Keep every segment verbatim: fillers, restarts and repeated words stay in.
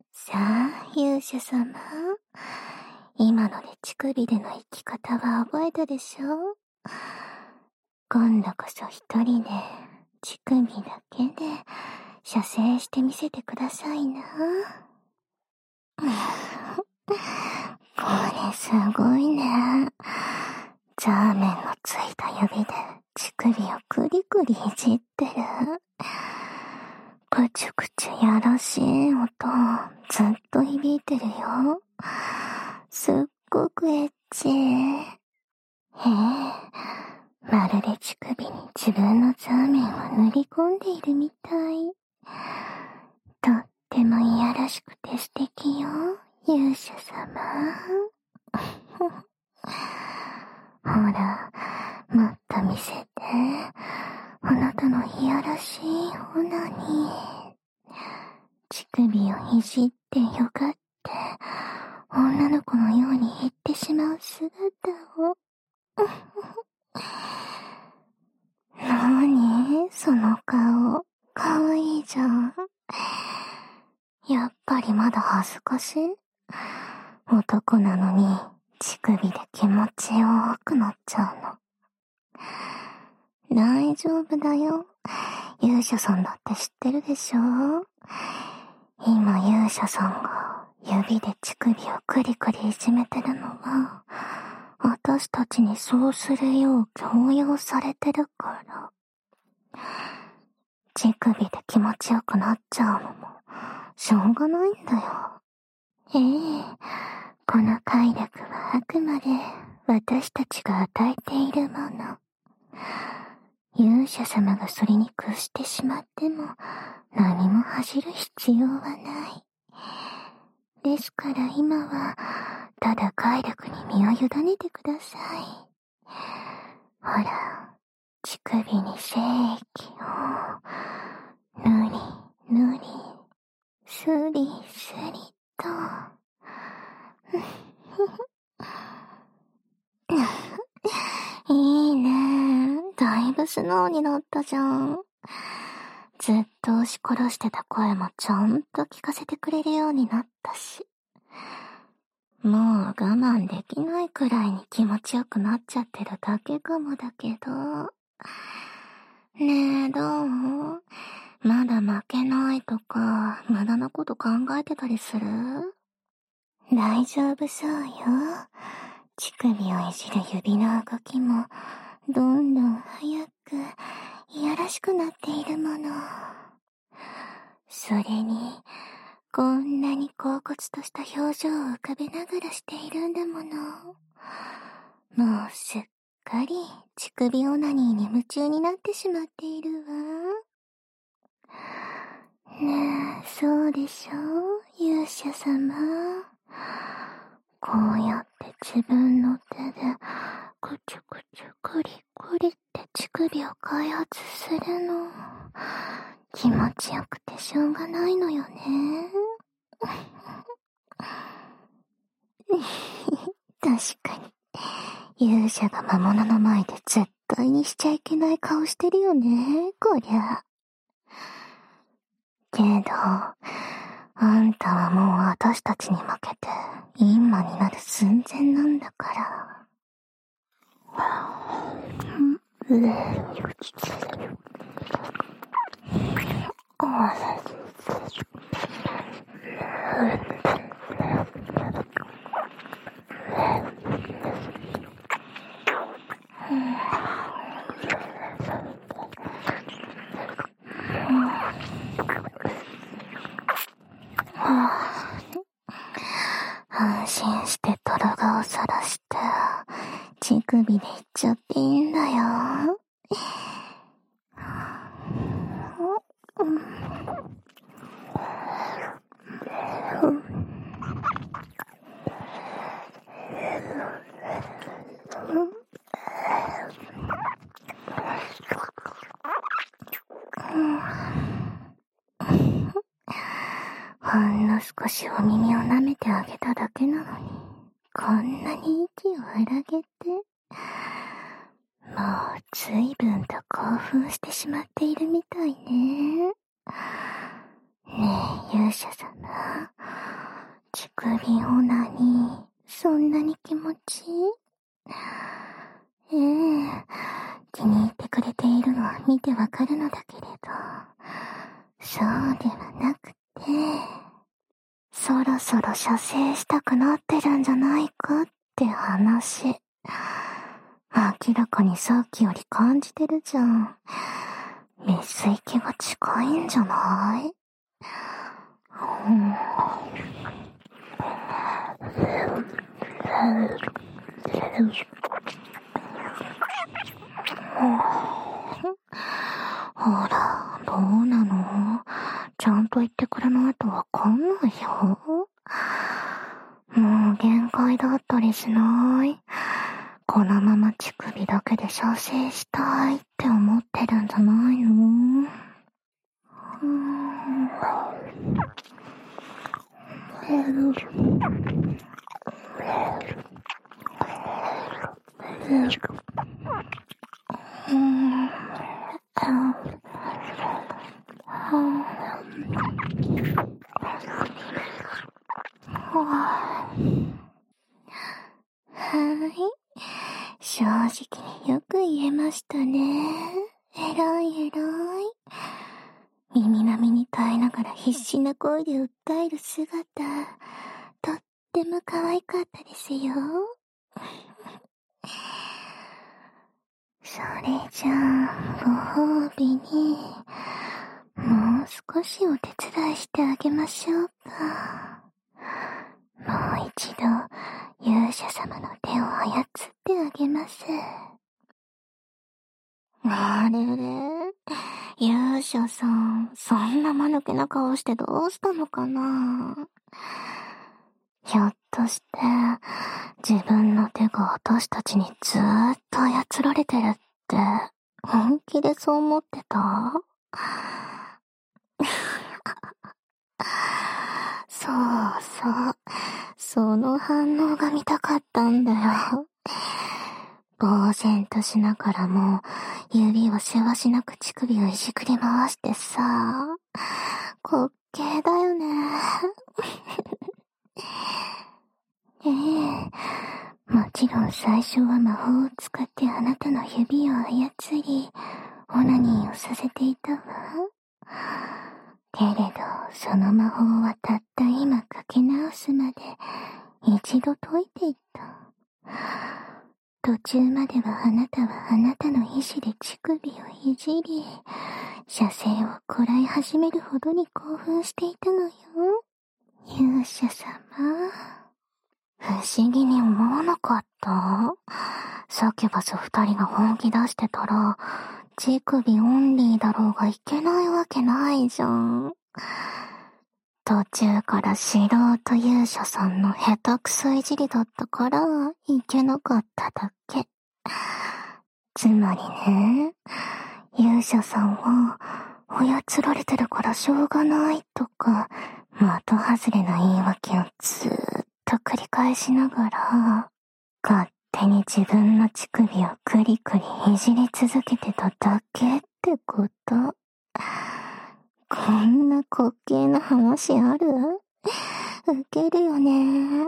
さあ、勇者様。今ので乳首での生き方は覚えたでしょ？今度こそ一人で、乳首だけで、射精してみせてくださいな。これすごいね。ザーメンのついた指で乳首をクリクリいじってる。くちゅくちゅやらしい音、ずっと響いてるよ。すっごくエッチ。へえ、まるで乳首に自分のザーメンを塗り込んでいるみたい。とってもいやらしくて素敵よ、勇者様。ほら、もっと見せて。あなたのいやらしいオナニー。乳首をいじってよかって、女の子のように言ってしまう姿を。なにその顔。かわいいじゃん。やっぱりまだ恥ずかしい？男なのに乳首で気持ちよくなっちゃうの。大丈夫だよ。勇者さんだって知ってるでしょ？今勇者さんが指で乳首をクリクリいじめてるのは、私たちにそうするよう強要されてるから。乳首で気持ちよくなっちゃうのも、しょうがないんだよ。ええ、この快楽はあくまで私たちが与えているもの。勇者様がそれに屈してしまっても何も恥じる必要はない。ですから今はただ快楽に身を委ねてください。ほら、乳首に精液をぬりぬり、すりすりと。いいね。だいぶ素直になったじゃん。ずっと押し殺してた声もちゃんと聞かせてくれるようになったし。もう我慢できないくらいに気持ちよくなっちゃってるだけかもだけど。ねえ、どう？まだ負けないとか、無駄なこと考えてたりする？大丈夫そうよ。乳首をいじる指の動きも、どんどん早く、いやらしくなっているもの。それに、こんなに恍惚とした表情を浮かべながらしているんだもの。もうすっかり乳首オナニーに夢中になってしまっているわ。ねえ、そうでしょう、勇者様。こうやって自分の手で、くちゅくちゅくりくりって乳首を開発するの。気持ちよくてしょうがないのよね。確かに、勇者が魔物の前で絶対にしちゃいけない顔してるよね、こりゃ。けど、あんたはもう私たちに負けて、陰魔になる寸前なんだから。うぅ。安心して泥顔さらして、乳首でいっちゃっていいんだよ。ほんの少しお耳を舐めてあげただけなのに、こんなに息を荒げて。もう随分と興奮してしまっているみたいね。ねえ、勇者様。 乳首オナニー、そんなに気持ちいい？ええ、気に入ってくれているのは見てわかるのだけれど、そうではなくて、そろそろ射精したくなってるんじゃないかって話。明らかにさっきより感じてるじゃん。メス池が近いんじゃない？うん、ほら、どうなの？ちゃんと言ってくれないとわかんないよ。もう限界だったりしない？このまま乳首だけで射精したいって思ってるんじゃないの？うーん。はーい。正直によく言えましたね。えらいえらい。耳並みに耐えながら必死な声で訴える姿、とっても可愛かったですよ。それじゃあ、ご褒美に、もう少しお手伝いしてあげましょうか。もう一度、勇者様の手を操ってあげます。あれれ、勇者さん、そんな間抜けな顔してどうしたのかな？ひょっとして、自分の手が私たちにずーっと操られてるって、本気でそう思ってた？そうそう、その反応が見たかったんだよ。呆然としながらも、指をせわしなく乳首をいじくり回してさ、滑稽だよね。ええ、もちろん最初は魔法を使ってあなたの指を操り、オナニーをさせていたわ。けれど、その魔法はたった今かけ直すまで、一度解いていった。途中まではあなたはあなたの意志で乳首をいじり、射精をこらえ始めるほどに興奮していたのよ。勇者様。不思議に思わなかった？さっきこそ二人が本気出してたら、乳首オンリーだろうがいけないわけないじゃん。途中から素人勇者さんの下手くそいじりだったから、いけなかっただけ。つまりね、勇者さんは、操られてるからしょうがないとか、的外れな言い訳をずーっと繰り返しながら、勝手に自分の乳首をクリクリいじり続けてただけってこと。こんな滑稽な話ある？ウケるよね。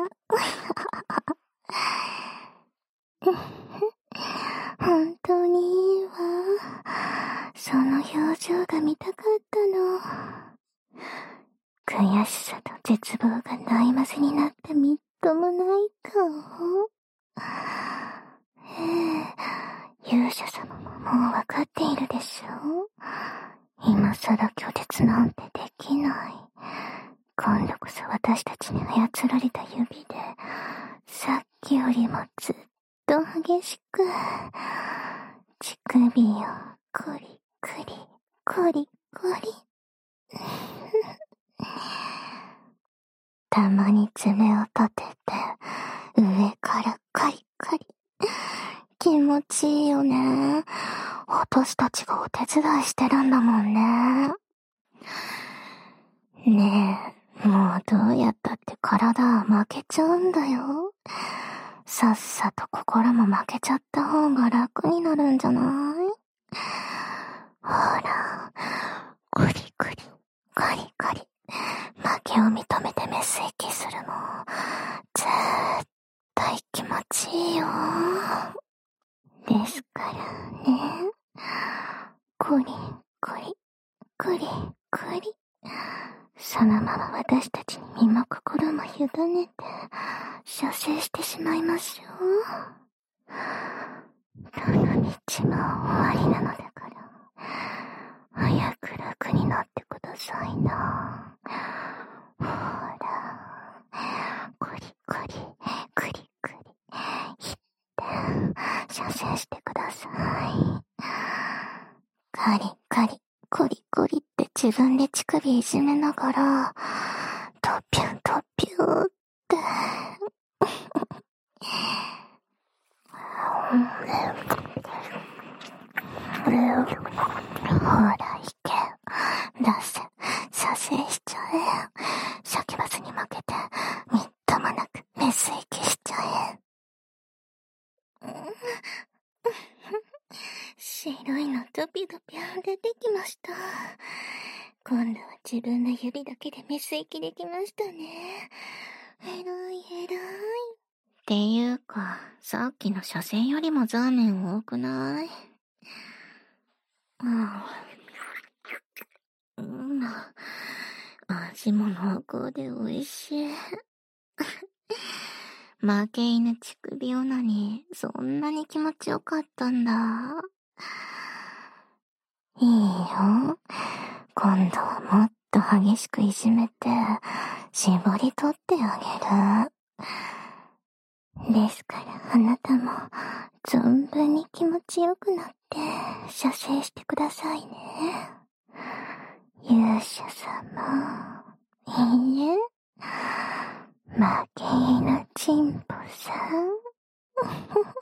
本当にいいわ。その表情が見たかったの。悔しさと絶望がないまぜになってみっともない顔。ええ、勇者様ももうわかっているでしょ？今さら拒絶なんてできない。今度こそ私たちに操られた指で、さっきよりもずっと激しく、乳首をコリコリ、コリコリ。たまに爪を立てて、上からカリカリ。気持ちいいよね。私たちがお手伝いしてるんだもんね。ねえ、もうどうやったって体は負けちゃうんだよ。さっさと心も負けちゃった方が楽になるんじゃない？ほら、コリコリ、カリカリ。負けを認めてメス息するの。 しいよ。ですからね。こりこり、こりこり。そのまま私たちに身も心も委ねて、射精してしまいましょう。どの道も終わりなのだから、早く楽になってくださいな。ほら、コリコリ、クリクリ、ひって射精してください。カリカリ、コリコリって自分で乳首いじめながら、トピュトピュって。ほら、いけ。出せ。射精しちゃえ。叫ばずに負けて、みっともなくメス息しちゃえ。白いのドピドピ出てきました。今度は自分の指だけでメス息できましたね。えらいえらい。っていうか、さっきの射精よりもザーメン多くない？うん。うん。味も濃厚で美味しい。負け犬乳首オナニー、そんなに気持ちよかったんだ。いいよ。今度はもっと激しくいじめて、絞り取ってあげる。ですからあなたも、存分に気持ちよくなって、射精してくださいね。勇者様。いいえ。負け犬チンポさん。